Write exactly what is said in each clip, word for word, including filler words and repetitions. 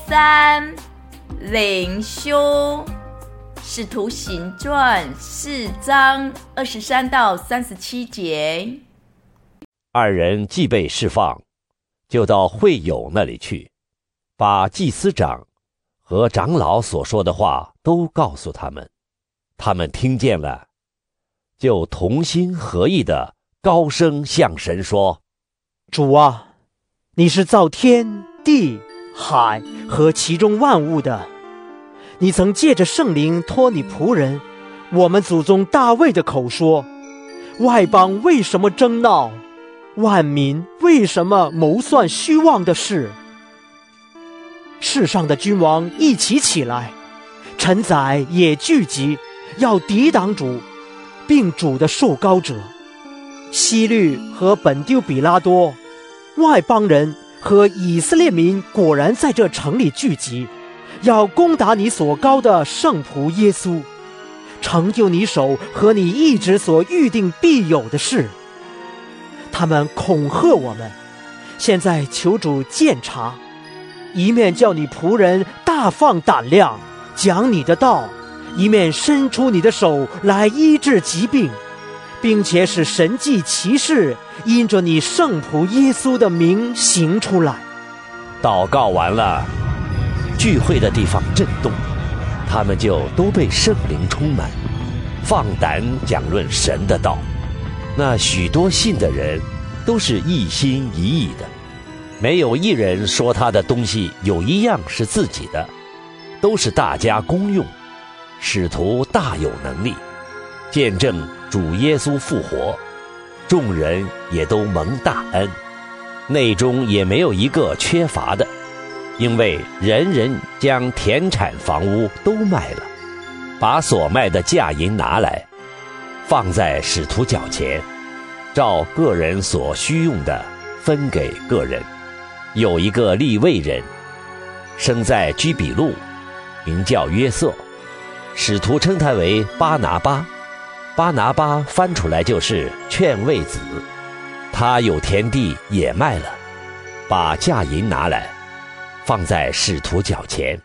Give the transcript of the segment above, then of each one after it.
三灵修，使徒行传四章二十三到三十七节。 二人既被释放，就到会友那里去，把祭司长和长老所说的话都告诉他们。他们听见了，就同心合意地高声向神说： 主啊，你是造天地海和其中万物的，你曾借着圣灵托你仆人我们祖宗大卫的口说，外邦为什么争闹，万民为什么谋算虚妄的事？世上的君王一起起来，臣宰也聚集，要抵挡主，并主的受膏者。希律和本丢比拉多，外邦人和以色列民果然在这城里聚集，要攻打你所膏的圣仆耶稣，成就你手和你一直所预定必有的事。他们恐吓我们，现在求主鉴察，一面叫你仆人大放胆量讲你的道，一面伸出你的手来医治疾病，并且使神迹奇事因着你圣仆耶稣的名行出来。 祷告完了，聚会的地方震动，他们就都被圣灵充满，放胆讲论神的道。那许多信的人都是一心一意的，没有一人说他的东西有一样是自己的，都是大家公用。使徒大有能力，见证主耶稣复活，众人也都蒙大恩，内中也没有一个缺乏的，因为人人将田产房屋都卖了，把所卖的价银拿来，放在使徒脚前，照个人所需用的分给个人。有一个利未人，生在居比路，名叫约瑟，使徒称他为巴拿巴，巴拿巴翻出来就是劝慰子。他有田地也卖了，把价银拿来，放在使徒脚前。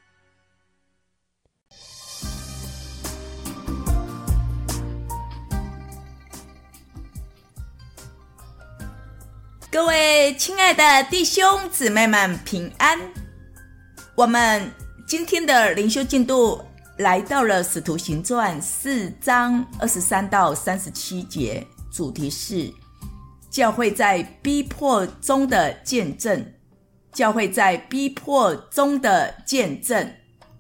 各位亲爱的弟兄姊妹们平安。我们今天的灵修进度来到了使徒行传四章二十三到三十七节，主题是教会在逼迫中的见证。教会在逼迫中的见证。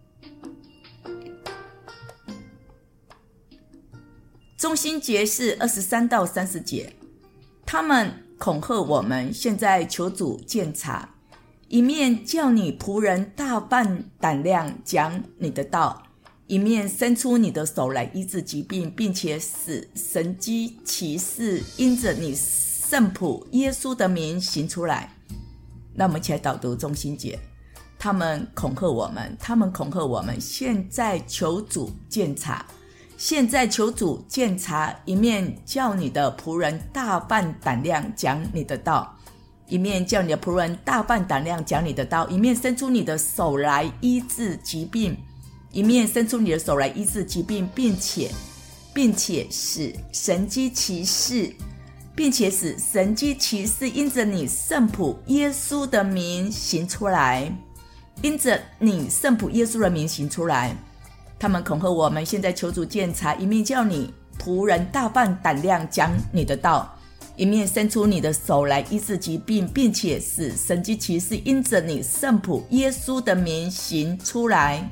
中心节是二十三到三十节，他们恐吓我们，现在求主鉴察，一面叫你仆人大放胆量讲你的道，一面伸出你的手来医治疾病，并且使神迹奇事因着你圣仆耶稣的名行出来。那我们一起来导读中心节。他们恐吓我们，他们恐吓我们，现在求主鉴察，现在求主鉴察，一面叫你的仆人大放胆量讲你的道，一面叫你的仆人大放胆量讲你的道，一面伸出你的手来医治疾病，一面伸出你的手来医治疾病，并且并且使神迹奇事，并且使神迹奇事因着你圣仆耶稣的名行出来，因着你圣仆耶稣的名行出来。他们恐吓我们，现在求主鉴察，一面叫你仆人大放胆量讲你的道，一面伸出你的手来医治疾病，并且使神迹奇事因着你圣仆耶稣的名行出来。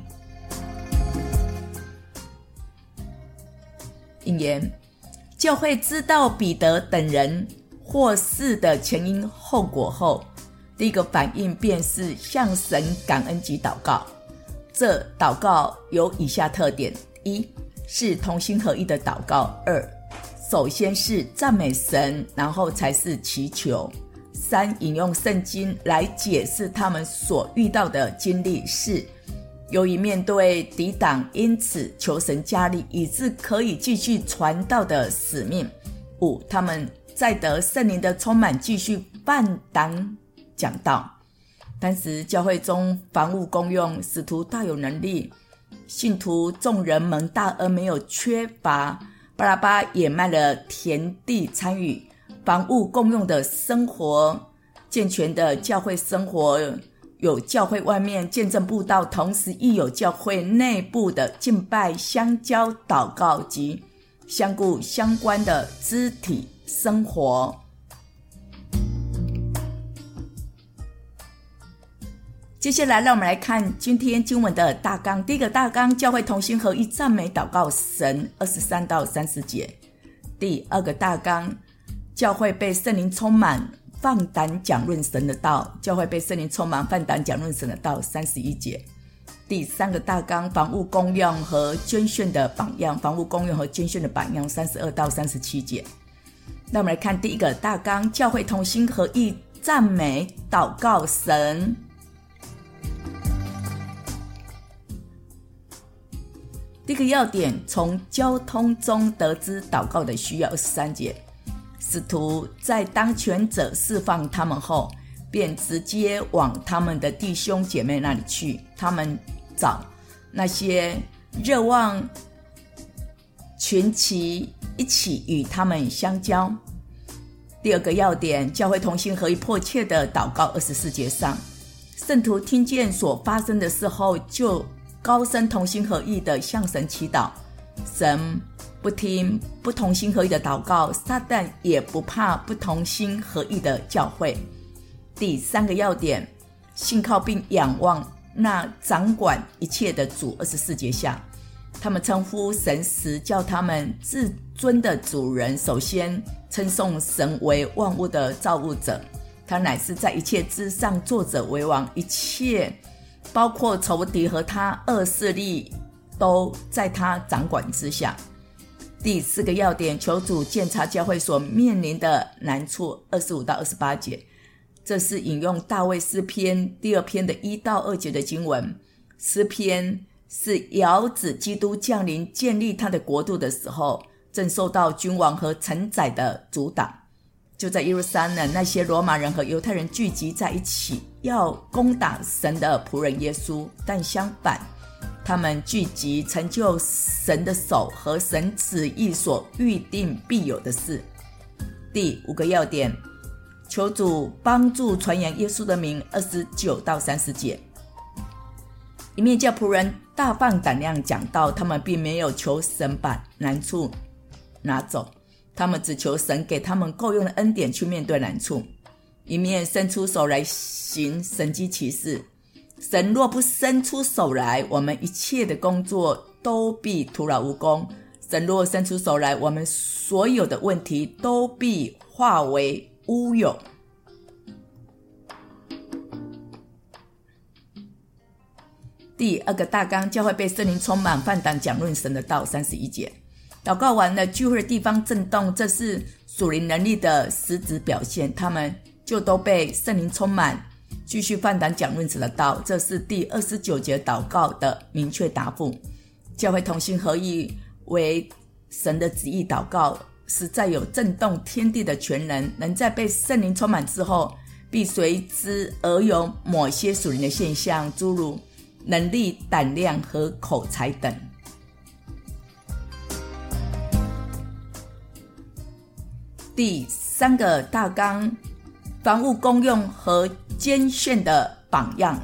引言：教会知道彼得等人获释的前因后果后，第一个反应便是向神感恩及祷告。这祷告有以下特点：一是同心合意的祷告；二首先是赞美神，然后才是祈求；三引用圣经来解释他们所遇到的经历；四由于面对抵挡，因此求神加力，以致可以继续传道的使命；五他们在得圣灵的充满，继续放胆讲道。 当时教会中房屋公用，使徒大有能力，信徒众人蒙大恩，没有缺乏。巴拉巴也卖了田地，参与房屋公用的生活，健全的教会生活，有教会外面见证布道，同时亦有教会内部的敬拜、相交、祷告及相顾相关的肢体生活。接下来让我们来看今天经文的大纲。第一个大纲，教会同心合一赞美祷告神，二十三到三十节。第二个大纲，教会被圣灵充满，放胆讲论神的道。教会被圣灵充满，放胆讲论神的道，三十一节。第三个大纲，房屋公用和捐献的榜样。房屋公用和捐献的榜样，三十二到三十七节。那我们来看第一个大纲，教会同心合一赞美祷告神。第一个要点，从交通中得知祷告的需要，二十三节。使徒在当权者释放他们后，便直接往他们的弟兄姐妹那里去，他们找那些热望群起一起与他们相交。第二个要点，教会同心合一迫切的祷告，二十四节上，圣徒听见所发生的事后，就高声同心合意的向神祈祷，神不听不同心合意的祷告，撒旦也不怕不同心合意的教会。第三个要点，信靠并仰望那掌管一切的主，二十四节下，他们称呼神时，叫他们至尊的主人首先称颂神为万物的造物者，他乃是在一切之上作者为王，一切包括仇敌和他恶势力都在他掌管之下。第四个要点，求主鉴察教会所面临的难处，二十五到二十八节。这是引用大卫诗篇第二篇的一到二节的经文。诗篇是遥指基督降临建立他的国度的时候，正受到君王和臣宰的阻挡。就在耶路撒冷，那些罗马人和犹太人聚集在一起，要攻打神的仆人耶稣，但相反，他们聚集成就神的手和神旨意所预定必有的事。第五个要点，求主帮助传扬耶稣的名，二十九到三十节。一面叫仆人大放胆量讲道，他们并没有求神把难处拿走，他们只求神给他们够用的恩典去面对难处，一面伸出手来行神迹奇事。神若不伸出手来，我们一切的工作都必徒劳无功。神若伸出手来，我们所有的问题都必化为乌有。第二个大纲，教会被圣灵充满，放胆讲论神的道，三十一节。祷告完了，聚会的地方震动，这是属灵能力的实质表现，他们就都被圣灵充满，继续放胆讲论神的道。这是第二十九节祷告的明确答复。教会同心合意为神的旨意祷告，实在有震动天地的全能，能在被圣灵充满之后，必随之而有某些属灵的现象，诸如能力、胆量和口才等。第三个大纲，房屋公用和捐献的榜样。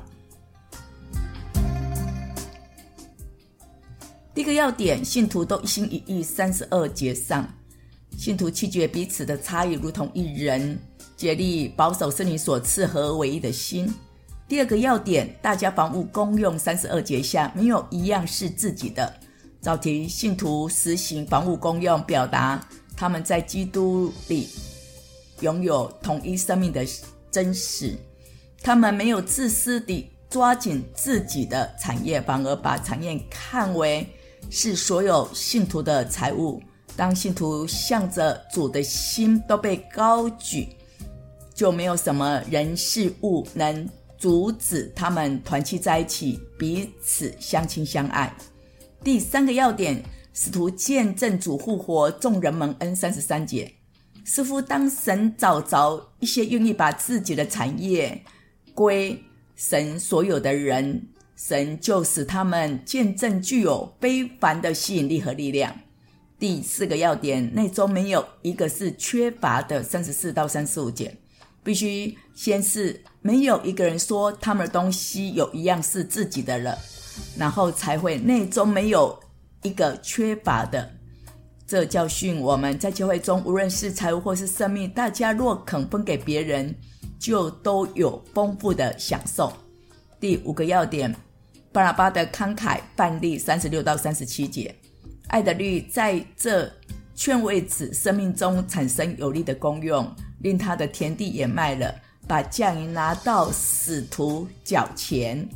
第一个要点，信徒都一心一意，三十二节上，信徒弃绝彼此的差异，如同一人，竭力保守圣灵所赐和唯一的心。第二个要点，大家房屋公用，三十二节下，没有一样是自己的。早提信徒实行房屋公用，表达他们在基督里拥有统一生命的真实。他们没有自私地抓紧自己的产业，反而把产业看为是所有信徒的财物。当信徒向着主的心都被高举，就没有什么人事物能阻止他们团契在一起，彼此相亲相爱。第三个要点，使徒见证主复活，众人蒙恩，三十三节。似乎当神找着一些愿意把自己的产业归神所有的人，神就使他们见证具有非凡的吸引力和力量。第四个要点，内中没有一个是缺乏的，三十四到三十五节，必须先是没有一个人说他们的东西有一样是自己的了，然后才会内中没有一个缺乏的。这教训我们在教会中，无论是财物或是生命，大家若肯分给别人，就都有丰富的享受。第五个要点，巴拿巴的慷慨范例，三十六到三十七节，爱的律在这劝慰子生命中产生有力的功用，令他的田地也卖了，把价银拿到使徒脚前。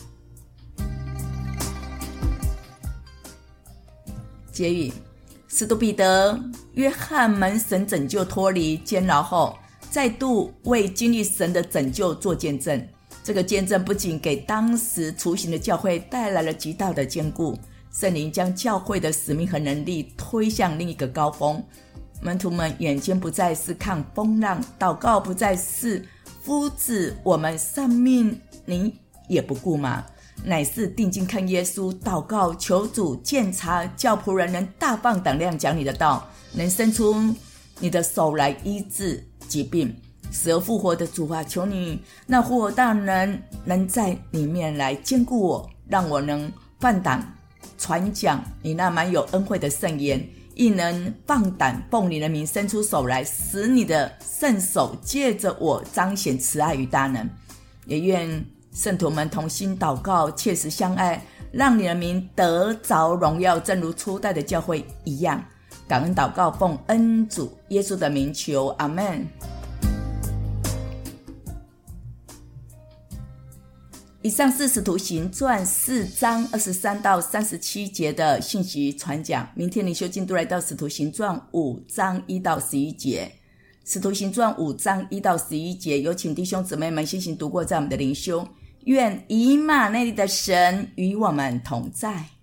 结语，使徒彼得、约翰蒙神拯救脱离监牢后，再度为经历神的拯救做见证。这个见证不仅给当时雏形的教会带来了极大的坚固，圣灵将教会的使命和能力推向另一个高峰。门徒们眼睛不再是看风浪，祷告不再是夫子我们丧命你也不顾吗？乃是定睛看耶稣，祷告求主鉴察，叫仆人能大放胆量讲你的道，能伸出你的手来医治疾病。死而复活的主啊，求你那复活大能能在里面来坚固我，让我能放胆传讲你那满有恩惠的圣言，亦能放胆奉你的名伸出手来，使你的圣手借着我彰显慈爱与大能。也愿圣徒们同心祷告，切实相爱，让你的名得着荣耀，正如初代的教会一样。感恩祷告，奉恩主耶稣的名求，阿们。以上是使徒行传四章二十三到三十七节的信息传讲。明天灵修进度来到使徒行传五章一到十一节。使徒行传五章一到十一节，有请弟兄姊妹们先行读过在我们的灵修。愿以马内利的神与我们同在。